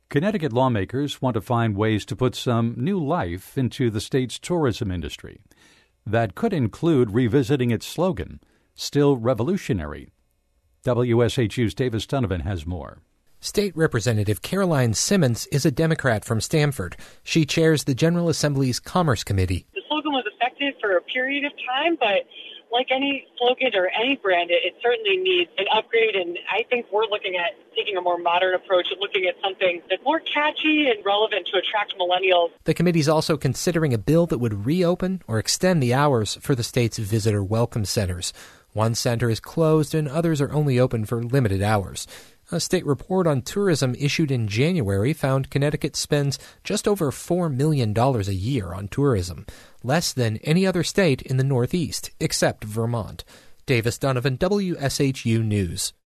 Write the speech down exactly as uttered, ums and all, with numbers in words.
Connecticut lawmakers want to find ways to put some new life into the state's tourism industry. That could include revisiting its slogan, Still Revolutionary. W S H U's Davis Donovan has more. State Representative Caroline Simmons is a Democrat from Stamford. She chairs the General Assembly's Commerce Committee. The slogan was effective for a period of time, but like any slogan or any brand, it, it certainly needs an upgrade, and I think we're looking at taking a more modern approach and looking at something that's more catchy and relevant to attract millennials. The committee's also considering a bill that would reopen or extend the hours for the state's visitor welcome centers. One center is closed and others are only open for limited hours. A state report on tourism issued in January found Connecticut spends just over four million dollars a year on tourism, less than any other state in the Northeast, except Vermont. Davis Donovan, W S H U News.